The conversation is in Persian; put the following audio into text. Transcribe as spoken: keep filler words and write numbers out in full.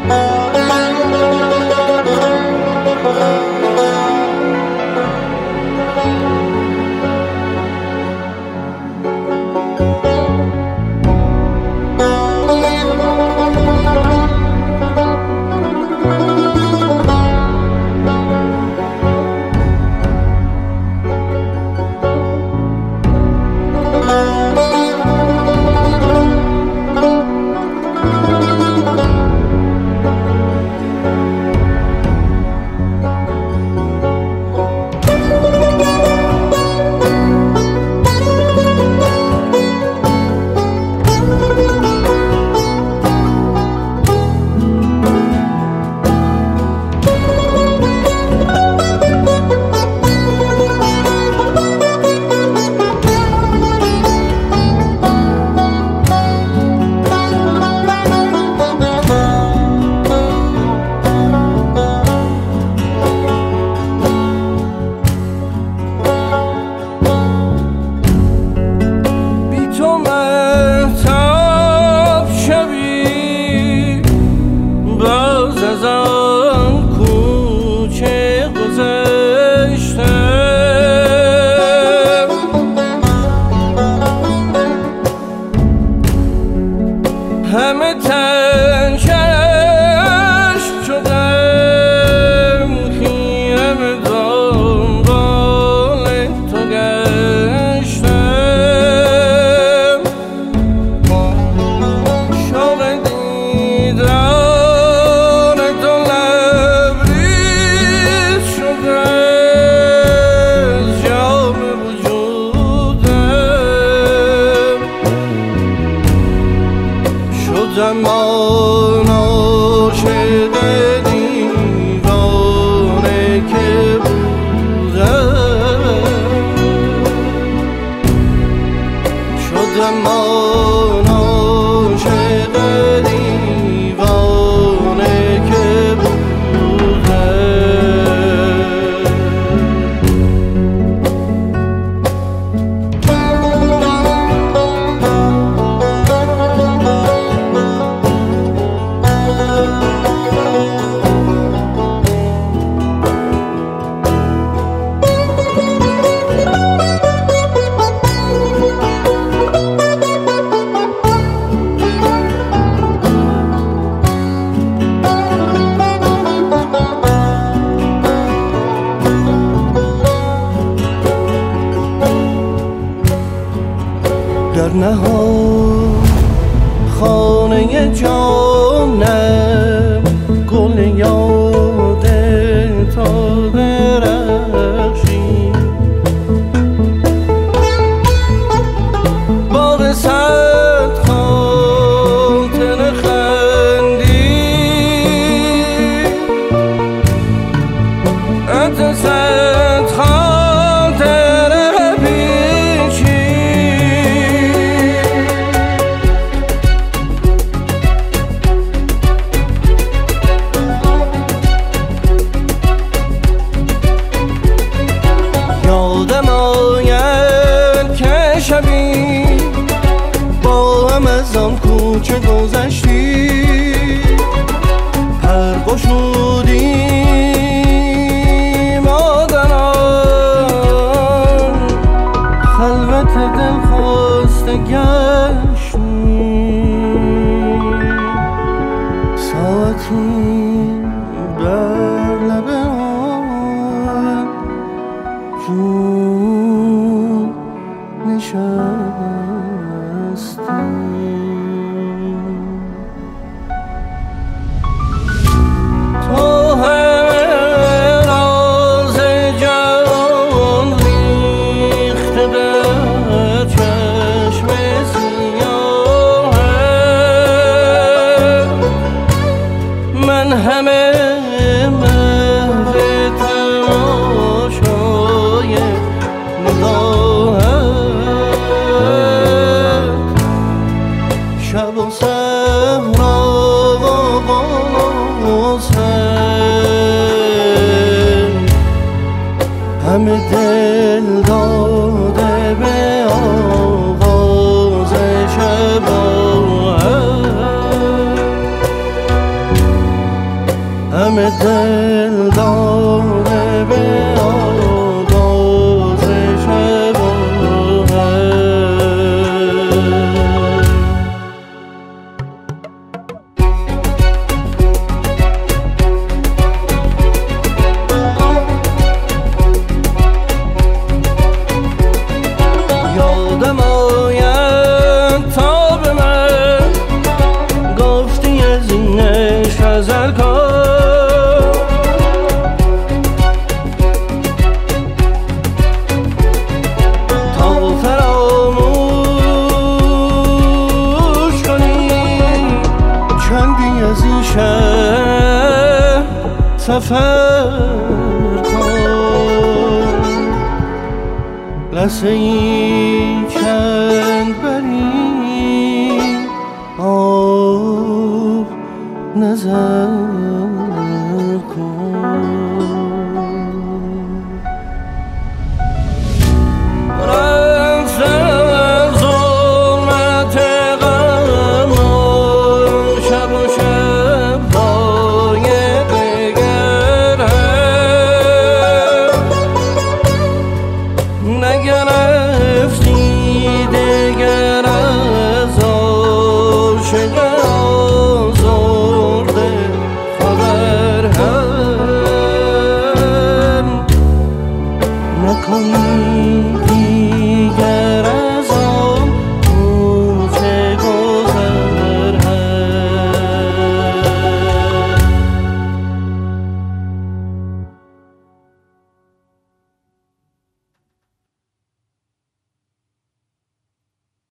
همه تن چشم شدم خیرم دنبال تو گشتم شوق دیدار تو لبریز شده از جام وجودم شدم آن عاشق دیوانه که بودم شدم آن عاشق دیوانه که در نهان خانه جانم گل یاد تا درخشی باغ صد خاطر خندی عطر صد خاطر پیچی یادم آید که شبی با هم از آن کوچه گذشتی پر گشودیم آدنان خلوت دل خواسته گشتیم ساعتی بر لب آن جون نشستیم تو همه راز جان ریخته در چشم سیاهم من همه محو تماشای نگاهت شب و صحرا و قاصد همه دل داده به آغاز شباهت همه دل داده به آغاز شب و یادم آید تا به من گفتی از این عشق حذر کن، تا فراموش کنی چندی از این شهر سفر کن. لحظه ای چند بری آب نظر کن. رفتم از ظلمت غم و شب و شب‌های دگرم نگرفتی دگر از عاشق آزرده خبر هم نکن.